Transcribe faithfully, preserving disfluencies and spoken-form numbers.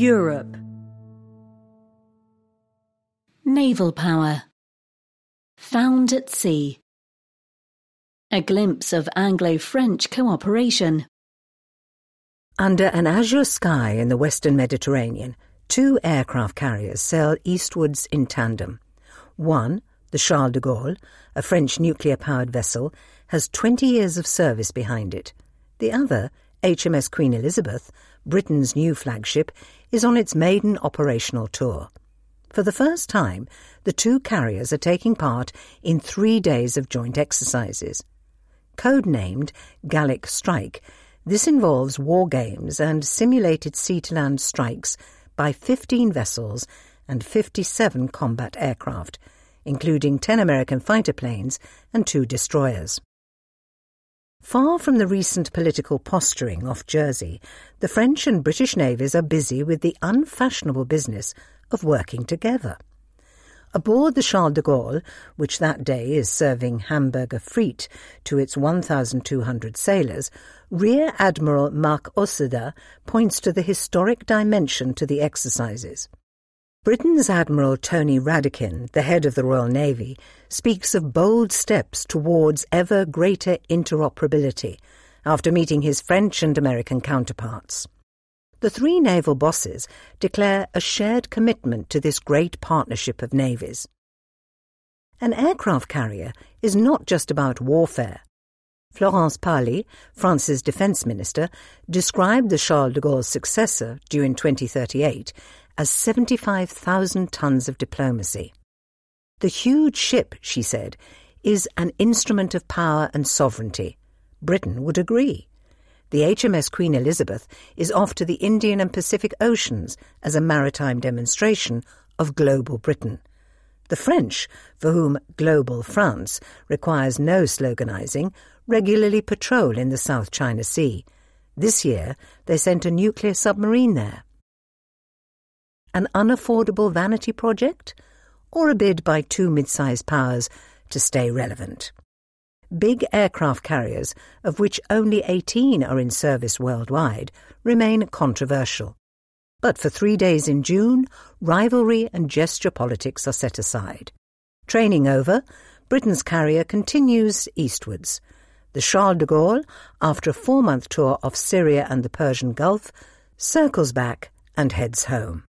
Europe. Naval power. Found at sea. A glimpse of Anglo-French cooperation. Under an azure sky in the western Mediterranean, two aircraft carriers sail eastwards in tandem. One, the Charles de Gaulle, a French nuclear-powered vessel, has twenty years of service behind it. The other, H M S Queen Elizabeth, Britain's new flagship, is on its maiden operational tour. For the first time, the two carriers are taking part in three days of joint exercises. Codenamed Gallic Strike, this involves war games and simulated sea-to-land strikes by fifteen vessels and fifty-seven combat aircraft, including ten American fighter planes and two destroyers. Far from the recent political posturing off Jersey, the French and British navies are busy with the unfashionable business of working together. Aboard the Charles de Gaulle, which that day is serving hamburger frites to its one thousand two hundred sailors, Rear Admiral Marc Osseda points to the historic dimension to the exercises. Britain's Admiral Tony Radakin, the head of the Royal Navy, speaks of bold steps towards ever greater interoperability after meeting his French and American counterparts. The three naval bosses declare a shared commitment to this great partnership of navies. An aircraft carrier is not just about warfare. Florence Parly, France's defence minister, described the Charles de Gaulle's successor, due in twenty thirty-eight, as seventy-five thousand tons of diplomacy. The huge ship, she said, is an instrument of power and sovereignty. Britain would agree. The H M S Queen Elizabeth is off to the Indian and Pacific Oceans as a maritime demonstration of global Britain. The French, for whom global France requires no sloganising, regularly patrol in the South China Sea. This year they sent a nuclear submarine there. An unaffordable vanity project, or a bid by two mid-sized powers to stay relevant? Big aircraft carriers, of which only eighteen are in service worldwide, remain controversial. But for three days in June, rivalry and gesture politics are set aside. Training over, Britain's carrier continues eastwards. The Charles de Gaulle, after a four-month tour of Syria and the Persian Gulf, circles back and heads home.